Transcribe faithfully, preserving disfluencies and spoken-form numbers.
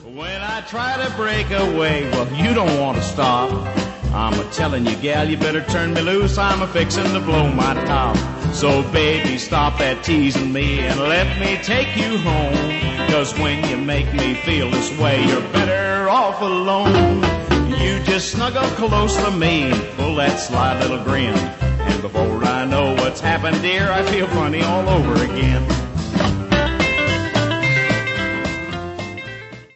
When I try to break away, well, you don't want to stop. I'm a-telling you, gal, you better turn me loose. I'm a-fixin' to blow my top. So, baby, stop that teasing me and let me take you home. 'Cause when you make me feel this way, you're better off alone. You just snuggle close to me, pull that sly little grin. And before I know what's happened, dear, I feel funny all over again.